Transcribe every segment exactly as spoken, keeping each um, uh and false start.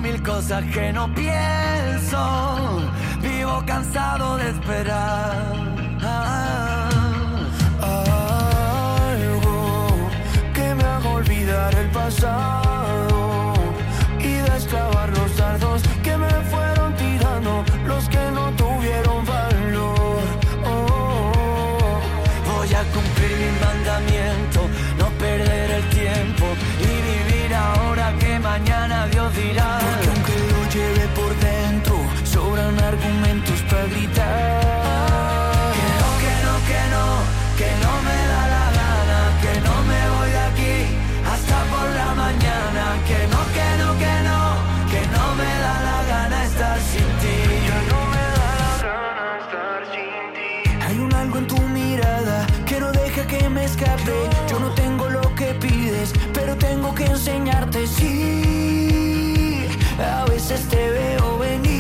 mil cosas que no pienso, vivo cansado de esperar. Ah, algo que me haga olvidar el pasado y desclavar los dardos que me fueron tirando los que no tuvieron valor. Oh, voy a cumplir mi mandamiento, no perder el tiempo y vivir ahora que mañana Dios dirá. Porque aunque lo lleve por dentro, sobran argumentos para gritar. Que no, que no, que no, que no me da la gana, que no me voy de aquí hasta por la mañana. Que no, que no, que no, que no me da la gana estar sin ti. Ya no me da la gana estar sin ti. Hay un algo en tu mirada que no deja que me escape. Yo no tengo lo que pides, pero tengo que enseñarte. Sí, a veces te veo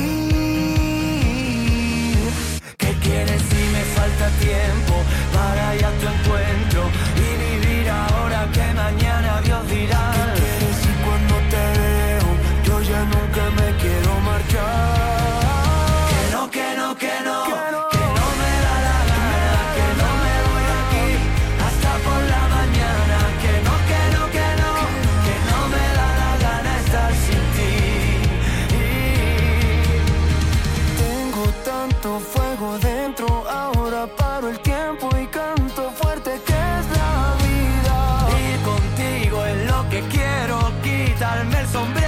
venir. ¿Qué quieres si me falta tiempo para ir a tu encuentro y vivir ahora que mañana Dios dirá? ¿Qué quieres si cuando te veo yo ya nunca me quiero marchar? Que no, que no, que no, que no me da la gana, que no me voy de aquí hasta por la mañana. Que no, que no, que no, que no me da la gana estar sin ti. Tengo tanto fuego dentro, ahora paro el tiempo y canto fuerte que es la vida. Ir contigo es lo que quiero, quitarme el sombrero